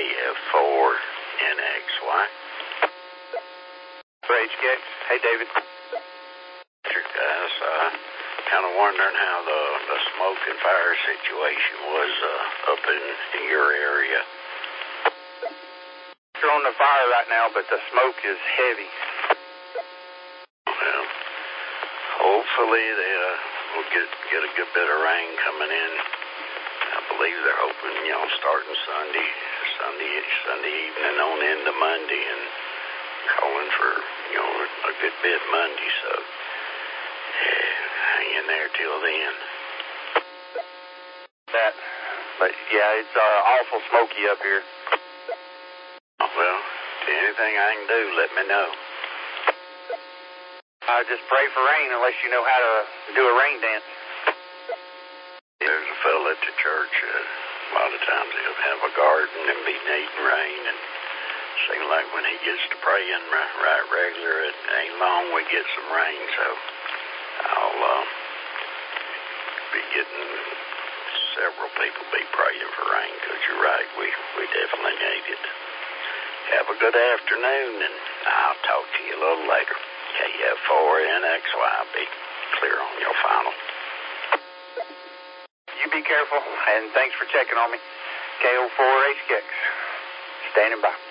KF4NXY. For HKX. Hey, David. Guys, kind of wondering how the smoke and fire situation was up in your area. We're on the fire right now, but the smoke is heavy. Well, hopefully we'll get a good bit of rain coming in. I believe they're hoping, starting Sunday evening on into Monday and calling for, a good bit Monday, so hang in there till then. But yeah, it's awful smoky up here. Well, anything I can do, let me know. Just pray for rain unless you know how to do a rain dance. There's a fella at the church, a lot of times he'll have a garden and be needing rain, and seems like when he gets to praying right regular, it ain't long we get some rain, so I'll be getting several people be praying for rain, because you're right, we definitely need it. Have a good afternoon, and I'll talk to you a little later. KF4NXY, be clear on your final. You be careful, and thanks for checking on me. KO4HKX, standing by.